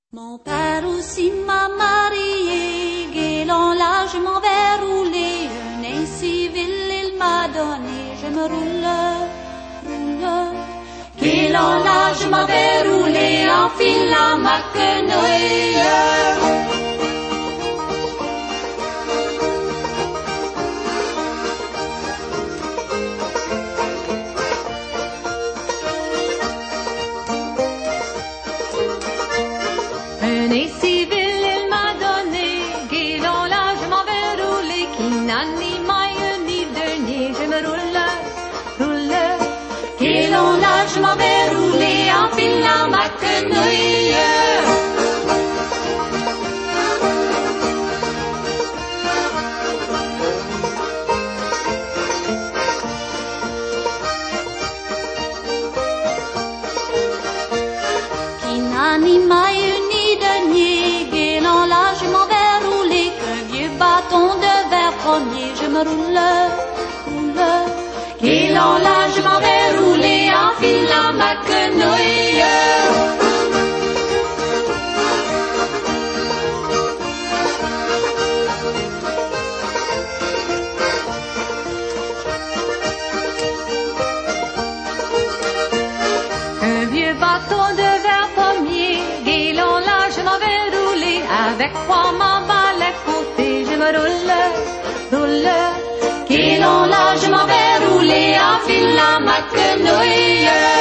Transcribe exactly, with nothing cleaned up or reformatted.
Mon père aussi m'a marié, guélant là je m'en vais rouler, un incivil il m'a donné, je me roule, roule. Guélant là je m'en vais rouler, en filant ma quenouille. Un incivil il m'a donné, guidon là je m'en vais rouler, qui n'a ni maille ni dernier, je me roule, roule. Guidon là je m'en vais rouler, en filant ma quenouille. Qui n'a ni maille ni denier, guélant là je m'en vais rouler, qu'un vieux bâton de verre premier, je me roule, roule. Guélant là je m'en vais rouler, en filant ma quenouille. Un vieux bâton de verre pommier, guélant là je m'en vais rouler, avec trois m'emballe à côté, je me roule, roule. Guélant là je m'en vais rouler, en filant ma quenouille.